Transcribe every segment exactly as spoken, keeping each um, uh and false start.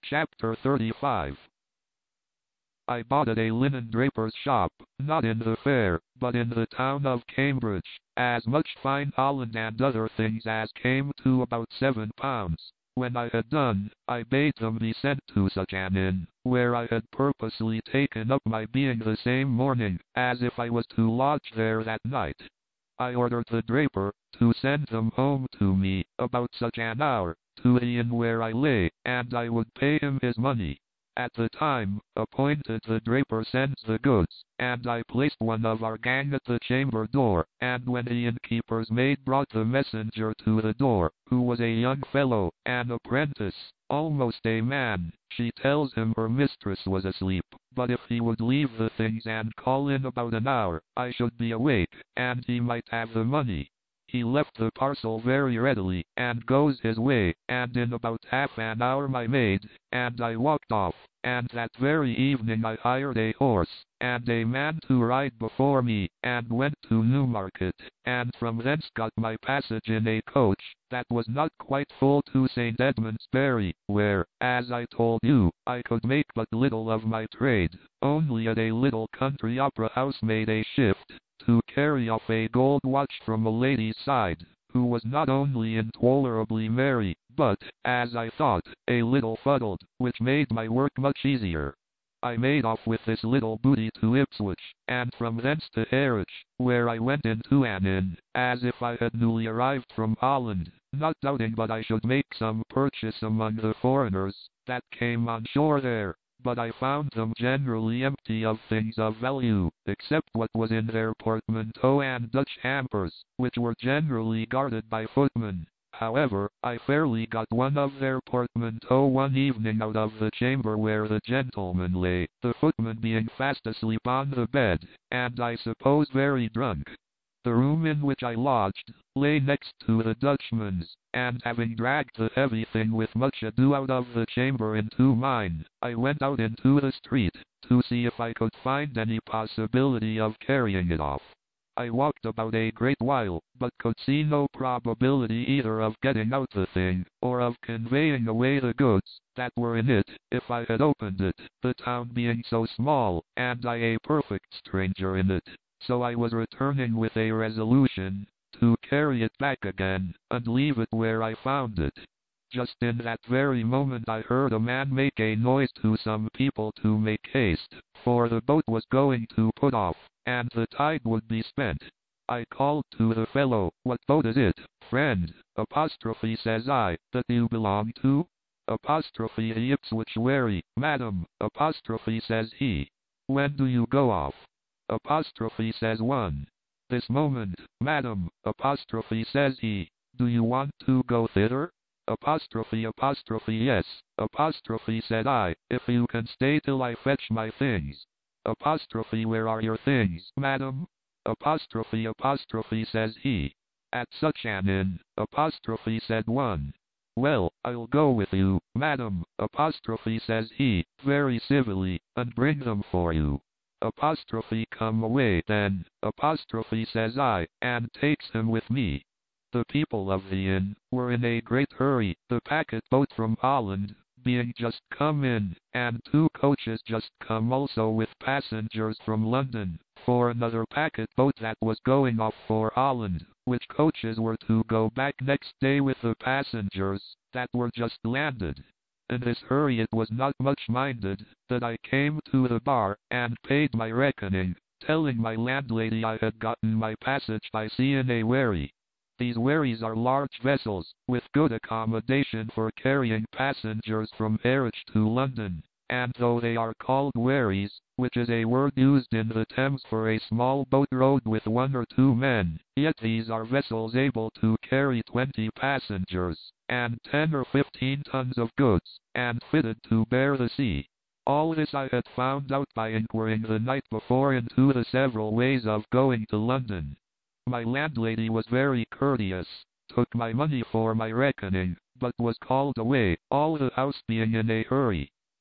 Chapter thirty-five. I bought at a linen draper's shop, not in the fair, but in the town of Cambridge, as much fine holland and other things as came to about seven pounds. When I had done, I bade them be sent to such an inn, where I had purposely taken up my being the same morning, as if I was to lodge there that night. I ordered the draper to send them home to me, about such an hour, to the inn where I lay, and I would pay him his money. At the time appointed the draper sends the goods, and I placed one of our gang at the chamber door, and when the innkeeper's maid brought the messenger to the door, who was a young fellow, an apprentice, almost a man, she tells him her mistress was asleep, but if he would leave the things and call in about an hour, I should be awake, and he might have the money. He left the parcel very readily, and goes his way, and in about half an hour my maid and I walked off, and that very evening I hired a horse, and a man to ride before me, and went to Newmarket, and from thence got my passage in a coach, that was not quite full to Saint Edmund's Bury, where, as I told you, I could make but little of my trade, only at a little country opera house made a shift to carry off a gold watch from a lady's side, who was not only intolerably merry, but, as I thought, a little fuddled, which made my work much easier. I made off with this little booty to Ipswich, and from thence to Harwich, where I went into an inn, as if I had newly arrived from Holland, not doubting but I should make some purchase among the foreigners that came on shore there. But I found them generally empty of things of value, except what was in their portmanteau and Dutch hampers, which were generally guarded by footmen. However, I fairly got one of their portmanteau one evening out of the chamber where the gentleman lay, the footman being fast asleep on the bed, and I suppose very drunk. The room in which I lodged lay next to the Dutchman's, and having dragged the heavy thing with much ado out of the chamber into mine, I went out into the street, to see if I could find any possibility of carrying it off. I walked about a great while, but could see no probability either of getting out the thing, or of conveying away the goods that were in it, if I had opened it, the town being so small, and I a perfect stranger in it. So I was returning with a resolution to carry it back again, and leave it where I found it. Just in that very moment I heard a man make a noise to some people to make haste, for the boat was going to put off, and the tide would be spent. I called to the fellow, "What boat is it, friend?" Apostrophe says I, "That you belong to?" Apostrophe the Ipswich Wherry, "Madam," apostrophe says he. "When do you go off?" Apostrophe says one. "This moment, madam," apostrophe says he. "Do you want to go thither?" Apostrophe apostrophe yes, apostrophe said I, "if you can stay till I fetch my things." Apostrophe "Where are your things, madam?" Apostrophe apostrophe says he. "At such an inn," apostrophe said one. "Well, I'll go with you, madam," apostrophe says he, very civilly, "and bring them for you." Apostrophe "Come away then," apostrophe says I, and takes him with me. The people of the inn were in a great hurry, the packet boat from Holland being just come in, and two coaches just come also with passengers from London, for another packet boat that was going off for Holland, which coaches were to go back next day with the passengers that were just landed. In this hurry it was not much minded that I came to the bar and paid my reckoning, telling my landlady I had gotten my passage by sea in a wherry. These wherries are large vessels, with good accommodation for carrying passengers from Harwich to London, and though they are called wherries, which is a word used in the Thames for a small boat rowed with one or two men, yet these are vessels able to carry twenty passengers, and ten or fifteen tons of goods, and fitted to bear the sea. All this I had found out by inquiring the night before into the several ways of going to London. My landlady was very courteous, took my money for my reckoning, but was called away, all the house being in a hurry.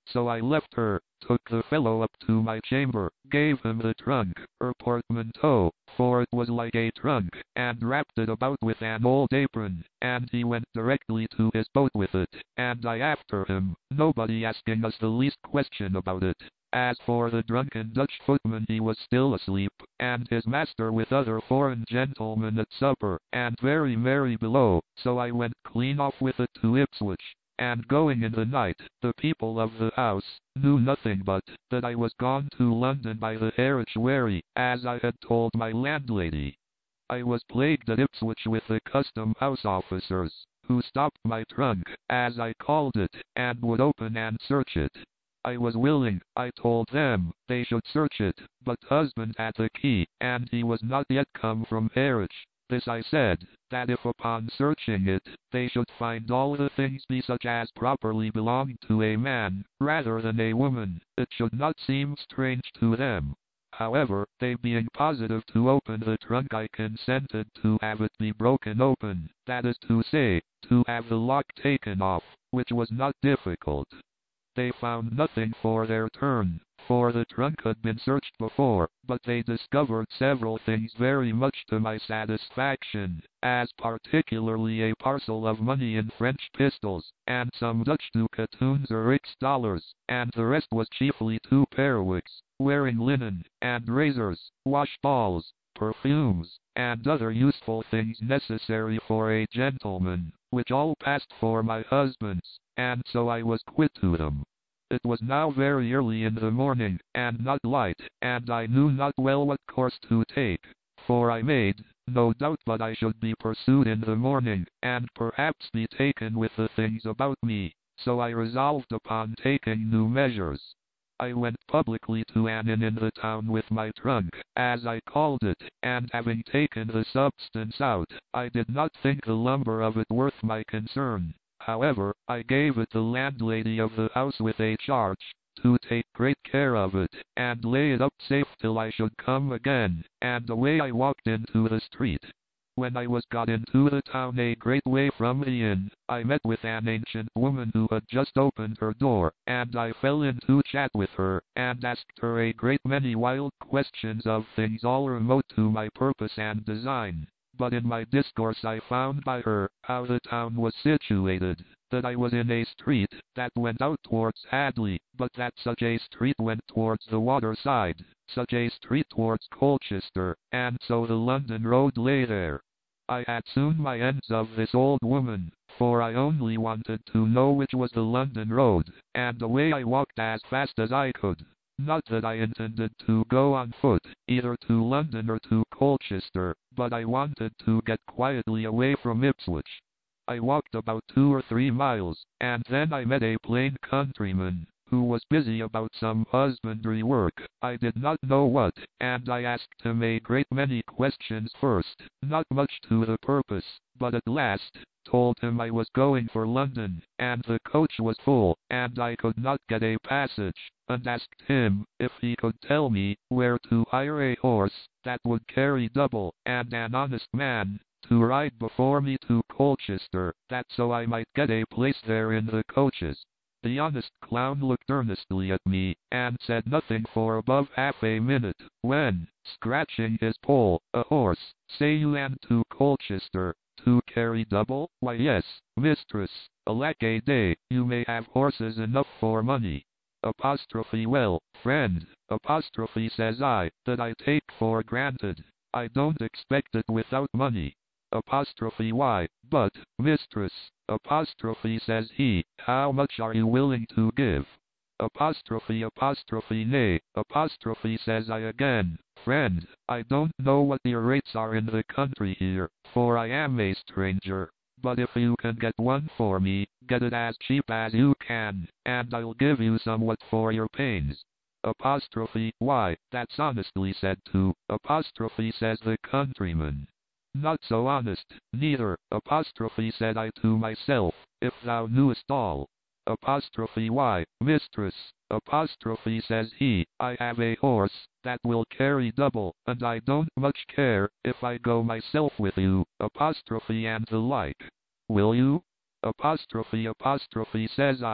So I left her, took the fellow up to my chamber, gave him the trunk, or portmanteau, for it was like a trunk, and wrapped it about with an old apron, and he went directly to his boat with it, and I after him, nobody asking us the least question about it. As for the drunken Dutch footman, he was still asleep, and his master with other foreign gentlemen at supper, and very merry below, so I went clean off with it to Ipswich. And going in the night, the people of the house knew nothing but that I was gone to London by the Harwich wherry, as I had told my landlady. I was plagued at Ipswich with the custom house officers, who stopped my trunk, as I called it, and would open and search it. I was willing, I told them, they should search it, but husband had the key, and he was not yet come from Harwich. This I said, that if upon searching it, they should find all the things be such as properly belonged to a man, rather than a woman, it should not seem strange to them. However, they being positive to open the trunk, I consented to have it be broken open, that is to say, to have the lock taken off, which was not difficult. They found nothing for their turn, for the trunk had been searched before, but they discovered several things very much to my satisfaction, as particularly a parcel of money in French pistols, and some Dutch ducatoons or rix dollars, and the rest was chiefly two periwigs, wearing linen, and razors, wash balls, perfumes, and other useful things necessary for a gentleman, which all passed for my husband's, and so I was quit to them. It was now very early in the morning, and not light, and I knew not well what course to take, for I made no doubt but I should be pursued in the morning, and perhaps be taken with the things about me, so I resolved upon taking new measures. I went publicly to an inn in the town with my trunk, as I called it, and having taken the substance out, I did not think the lumber of it worth my concern. However, I gave it the landlady of the house with a charge to take great care of it, and lay it up safe till I should come again, and away I walked into the street. When I was got into the town a great way from the inn, I met with an ancient woman who had just opened her door, and I fell into chat with her, and asked her a great many wild questions of things all remote to my purpose and design. But in my discourse I found by her how the town was situated, that I was in a street that went out towards Hadley, but that such a street went towards the water side, such a street towards Colchester, and so the London road lay there. I had soon my ends of this old woman, for I only wanted to know which was the London road, and away I walked as fast as I could. Not that I intended to go on foot, either to London or to Colchester, but I wanted to get quietly away from Ipswich. I walked about two or three miles, and then I met a plain countryman, who was busy about some husbandry work, I did not know what, and I asked him a great many questions first, not much to the purpose, but at last told him I was going for London, and the coach was full, and I could not get a passage, and asked him if he could tell me where to hire a horse that would carry double, and an honest man to ride before me to Colchester, that so I might get a place there in the coaches. The honest clown looked earnestly at me, and said nothing for above half a minute, when, scratching his poll, a horse, say you, and to Colchester, to carry double? Why yes, mistress, alack a day, you may have horses enough for money. Apostrophe well, friend, apostrophe says I, that I take for granted. I don't expect it without money. Apostrophe why, but, mistress, apostrophe says he, how much are you willing to give? Apostrophe apostrophe nay, apostrophe says I again, friend, I don't know what your rates are in the country here, for I am a stranger, but if you can get one for me, get it as cheap as you can, and I'll give you somewhat for your pains. Apostrophe why, that's honestly said too, apostrophe says the countryman. Not so honest, neither, apostrophe said I to myself, if thou knewest all. Apostrophe why, mistress, apostrophe says he, I have a horse that will carry double, and I don't much care if I go myself with you, apostrophe and the like. Will you? Apostrophe apostrophe says I,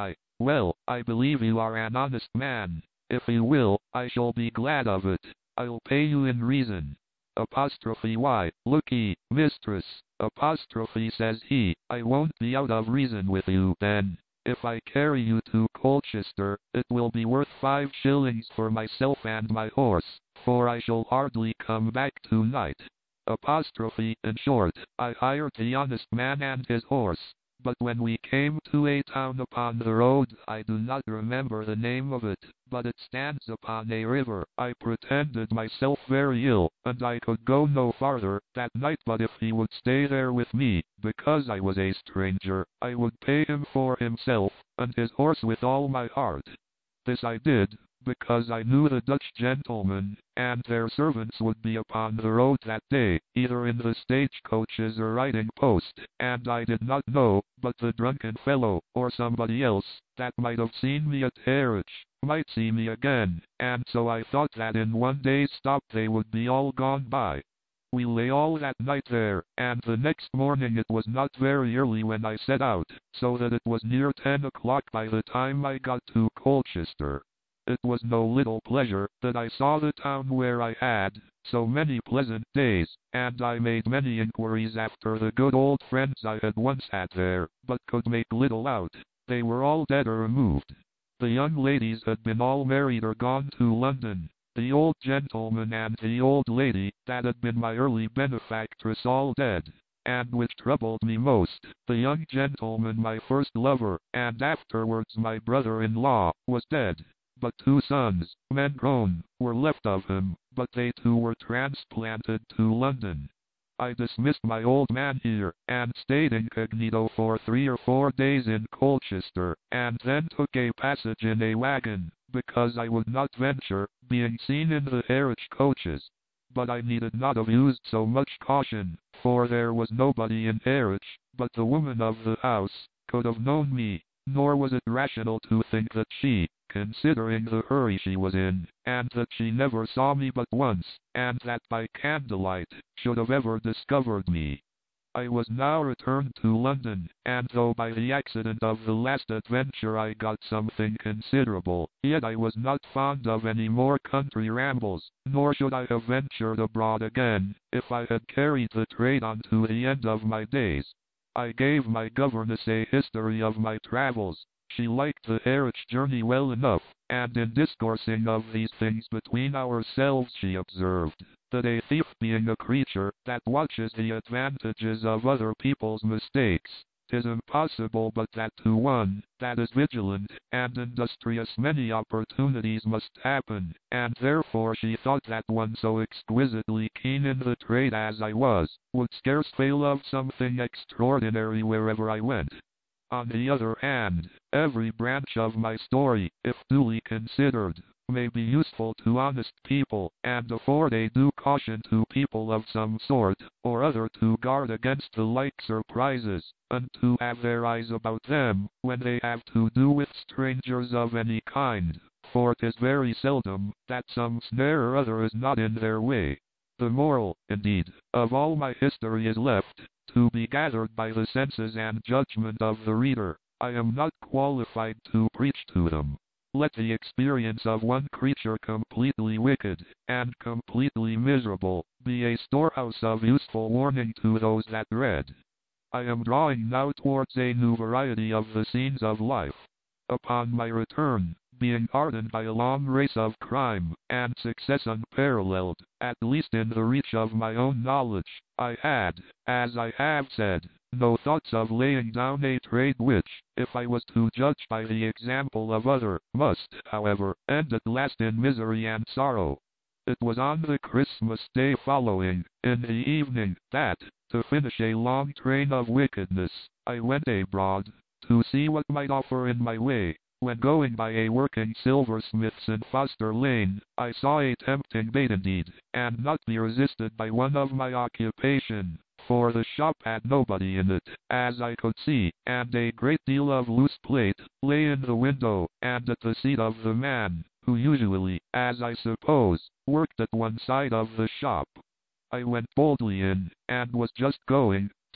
Well, I believe you are an honest man. If you will, I shall be glad of it. I'll pay you in reason. Apostrophe why, lookee, mistress, apostrophe says he, I won't be out of reason with you then. If I carry you to Colchester, it will be worth five shillings for myself and my horse, for I shall hardly come back tonight. Apostrophe, in short, I hired the honest man and his horse. But when we came to a town upon the road, I do not remember the name of it, but it stands upon a river. I pretended myself very ill, and I could go no farther that night, but if he would stay there with me, because I was a stranger, I would pay him for himself, and his horse with all my heart. This I did, because I knew the Dutch gentlemen, and their servants would be upon the road that day, either in the stagecoaches or riding post, and I did not know, but the drunken fellow, or somebody else, that might have seen me at Harwich, might see me again, and so I thought that in one day's stop they would be all gone by. We lay all that night there, and the next morning it was not very early when I set out, so that it was near ten o'clock by the time I got to Colchester. It was no little pleasure that I saw the town where I had so many pleasant days, and I made many inquiries after the good old friends I had once had there, but could make little out. They were all dead or removed. The young ladies had been all married or gone to London. The old gentleman and the old lady, that had been my early benefactress, all dead. And which troubled me most, the young gentleman, my first lover, and afterwards my brother-in-law, was dead. But two sons, men grown, were left of him, but they too were transplanted to London. I dismissed my old man here, and stayed incognito for three or four days in Colchester, and then took a passage in a wagon, because I would not venture being seen in the Harwich coaches. But I needed not have used so much caution, for there was nobody in Harwich, but the woman of the house could have known me, nor was it rational to think that she, considering the hurry she was in, and that she never saw me but once, and that by candlelight, should have ever discovered me. I was now returned to London, and though by the accident of the last adventure I got something considerable, yet I was not fond of any more country rambles, nor should I have ventured abroad again, if I had carried the trade on to the end of my days. I gave my governess a history of my travels. She liked the Harwich journey well enough, and in discoursing of these things between ourselves she observed, that a thief being a creature that watches the advantages of other people's mistakes, 'tis impossible but that to one that is vigilant and industrious many opportunities must happen, and therefore she thought that one so exquisitely keen in the trade as I was, would scarce fail of something extraordinary wherever I went. On the other hand, every branch of my story, if duly considered, may be useful to honest people, and afford a due caution to people of some sort or other to guard against the like surprises, and to have their eyes about them when they have to do with strangers of any kind, for 'tis very seldom that some snare or other is not in their way. The moral, indeed, of all my history is left to be gathered by the senses and judgment of the reader. I am not qualified to preach to them. Let the experience of one creature completely wicked, and completely miserable, be a storehouse of useful warning to those that read. I am drawing now towards a new variety of the scenes of life. Upon my return, being hardened by a long race of crime, and success unparalleled, at least in the reach of my own knowledge, I had, as I have said, no thoughts of laying down a trade which, if I was to judge by the example of other, must, however, end at last in misery and sorrow. It was on the Christmas day following, in the evening, that, to finish a long train of wickedness, I went abroad, to see what might offer in my way. When going by a working silversmith's in Foster Lane, I saw a tempting bait indeed, and not be resisted by one of my occupation, for the shop had nobody in it, as I could see, and a great deal of loose plate lay in the window, and at the seat of the man, who usually, as I suppose, worked at one side of the shop. I went boldly in, and was just going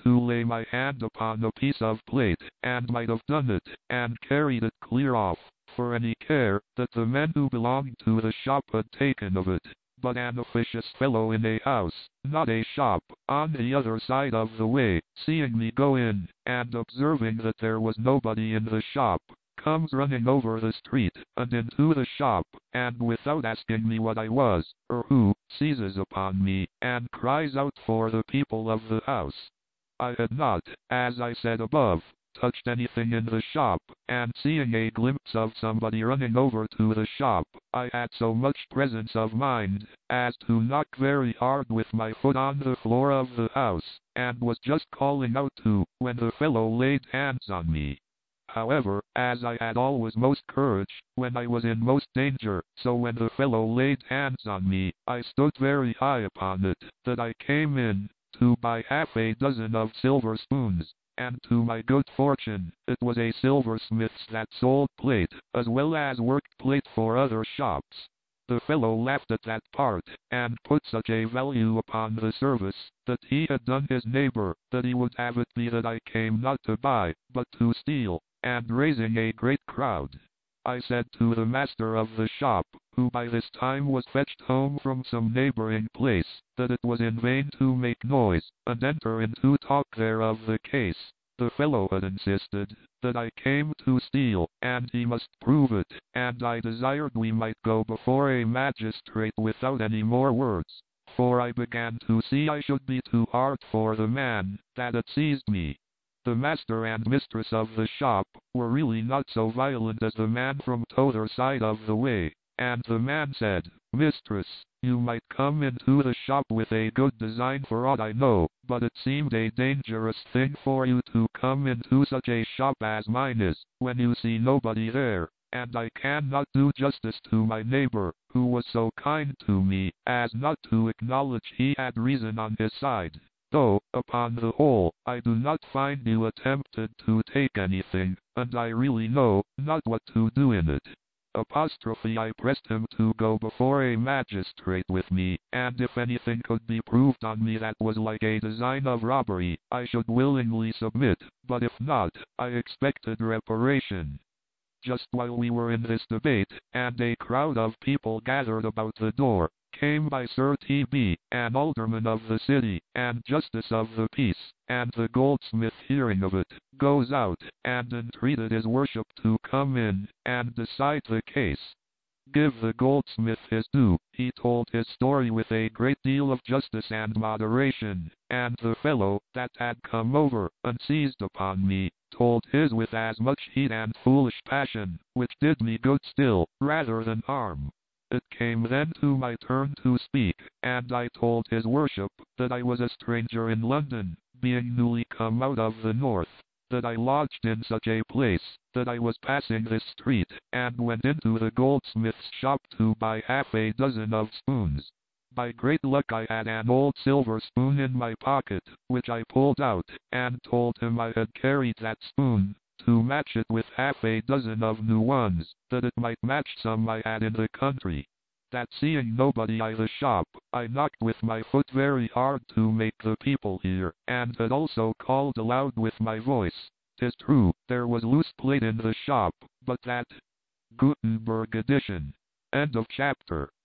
to lay my hand upon a piece of plate, and might have done it, and carried it clear off, for any care that the men who belonged to the shop had taken of it. But an officious fellow in a house, not a shop, on the other side of the way, seeing me go in, and observing that there was nobody in the shop, comes running over the street, and into the shop, and without asking me what I was, or who, seizes upon me, and cries out for the people of the house. I had not, as I said above, touched anything in the shop, and seeing a glimpse of somebody running over to the shop, I had so much presence of mind, as to knock very hard with my foot on the floor of the house, and was just calling out to, when the fellow laid hands on me. However, as I had always most courage, when I was in most danger, so when the fellow laid hands on me, I stood very high upon it, that I came in, to buy half a dozen of silver spoons, and to my good fortune, it was a silversmith's that sold plate, as well as worked plate for other shops. The fellow laughed at that part, and put such a value upon the service, that he had done his neighbor, that he would have it be that I came not to buy, but to steal, and raising a great crowd. I said to the master of the shop, who by this time was fetched home from some neighboring place, that it was in vain to make noise, and enter into talk there of the case. The fellow had insisted that I came to steal, and he must prove it, and I desired we might go before a magistrate without any more words, for I began to see I should be too hard for the man that had seized me. The master and mistress of the shop were really not so violent as the man from t'other side of the way, and the man said, "Mistress, you might come into the shop with a good design for aught I know, but it seemed a dangerous thing for you to come into such a shop as mine is, when you see nobody there, and I cannot do justice to my neighbor, who was so kind to me, as not to acknowledge he had reason on his side. Though, upon the whole, I do not find you attempted to take anything, and I really know not what to do in it." Apostrophe I pressed him to go before a magistrate with me, and if anything could be proved on me that was like a design of robbery, I should willingly submit, but if not, I expected reparation. Just while we were in this debate, and a crowd of people gathered about the door, came by Sir T B, an alderman of the city, and justice of the peace, and the goldsmith hearing of it, goes out, and entreated his worship to come in, and decide the case. Give the goldsmith his due, he told his story with a great deal of justice and moderation, and the fellow that had come over, and seized upon me, told his with as much heat and foolish passion, which did me good still, rather than harm. It came then to my turn to speak, and I told his worship that I was a stranger in London, being newly come out of the north, that I lodged in such a place, that I was passing this street, and went into the goldsmith's shop to buy half a dozen of spoons. By great luck I had an old silver spoon in my pocket, which I pulled out, and told him I had carried that spoon, to match it with half a dozen of new ones, that it might match some I had in the country. That seeing nobody I the shop, I knocked with my foot very hard to make the people hear, and had also called aloud with my voice. 'Tis true, there was loose plate in the shop, but that Gutenberg edition. End of chapter.